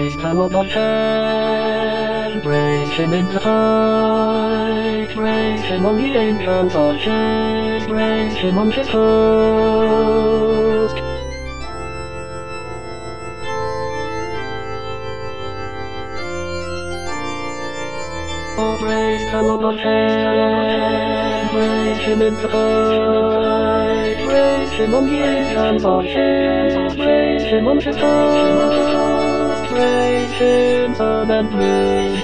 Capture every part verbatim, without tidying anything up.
Praise the Lord on high, praise him in the high, praise him on the angels on high, praise him on his host. Oh, praise the Lord on high, praise him in the high, praise him on the angels on high, praise him on his host, praise him sun and moon,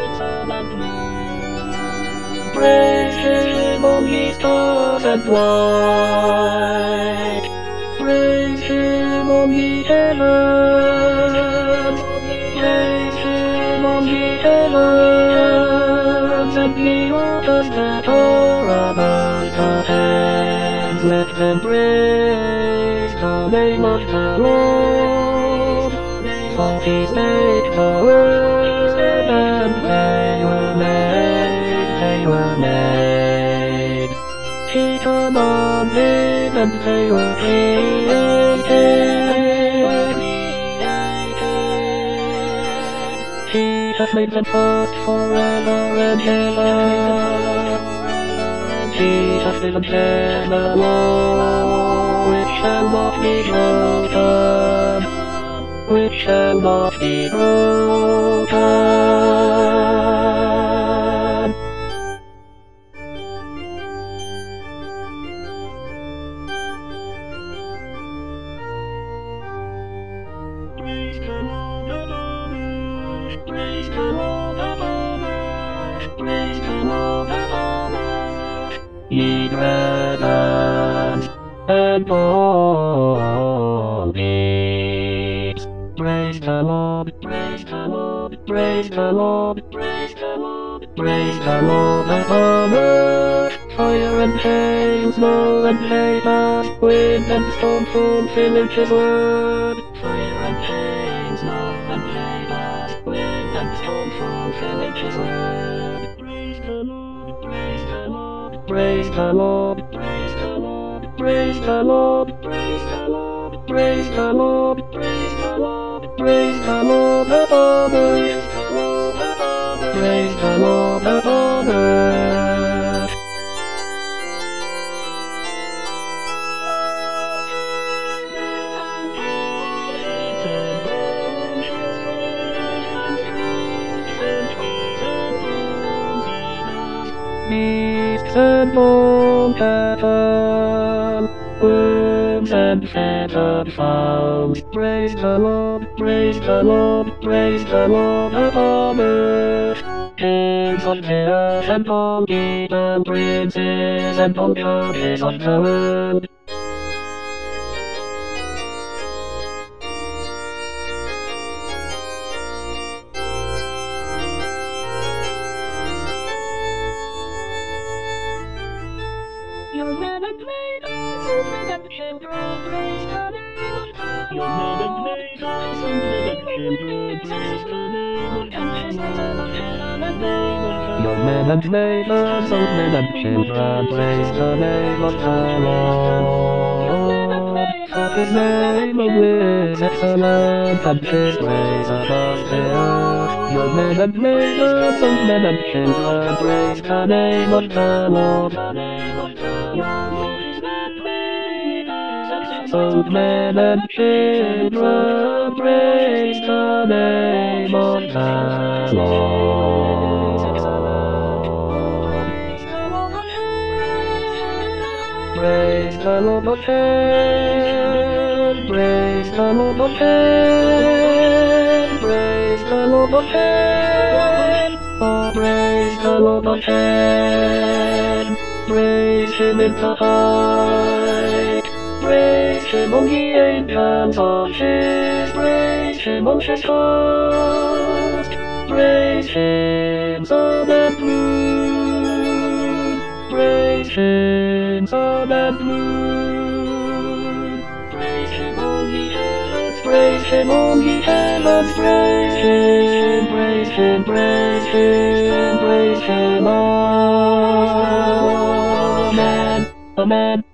praise him on the stars and white, praise him on the heavens, praise him on the heavens, and the waters that are above the heavens. Let them praise the name of the Lord, for He's made the world, and they were made, they were made. He commanded, and they were created. He has made them fast forever and ever. He has given them a law which shall not be broken, which shall not be broken. Praise the Lord above us, praise the Lord above us, praise the Lord above us, ye dragons and all beasts. Praise the Lord, praise the Lord, praise the Lord, praise the Lord, praise the Lord above us. Fire and hail, snow and vapor, wind and storm fulfill His word. Fire and hail, snow and vapor, wind and storm fulfill His word. Praise the Lord, praise the Lord, praise the Lord, praise the Lord, praise the Lord, praise the Lord, praise the Lord, praise the Lord, praise the Lord above us, praise the Lord above us. Beasts and bone cattle, worms and fettered fowls. Praise the Lord, praise the Lord, praise the Lord above us. Kings on the earth and all and princes and all judges of the world. Your men and maidens of redemption, praise the name of God. Your men and maidens of redemption, praise the name of God. Your men and maidens of redemption, praise the name of the Lord. For His name is excellent, and His ways above the earth. Your men and maidens of redemption, praise the name of the Lord. So men and children, praise the name of the Lord. Praise the Lord of heaven, praise the Lord of heaven, praise the Lord of heaven, oh praise the Lord of heaven, praise Him in the high. Praise Him on the angels of His, praise Him on His host, praise Him sun and moon, praise Him sun and moon, praise Him on the heavens, praise Him on the heavens, praise Him, praise Him, praise Him, praise Him, amen, amen.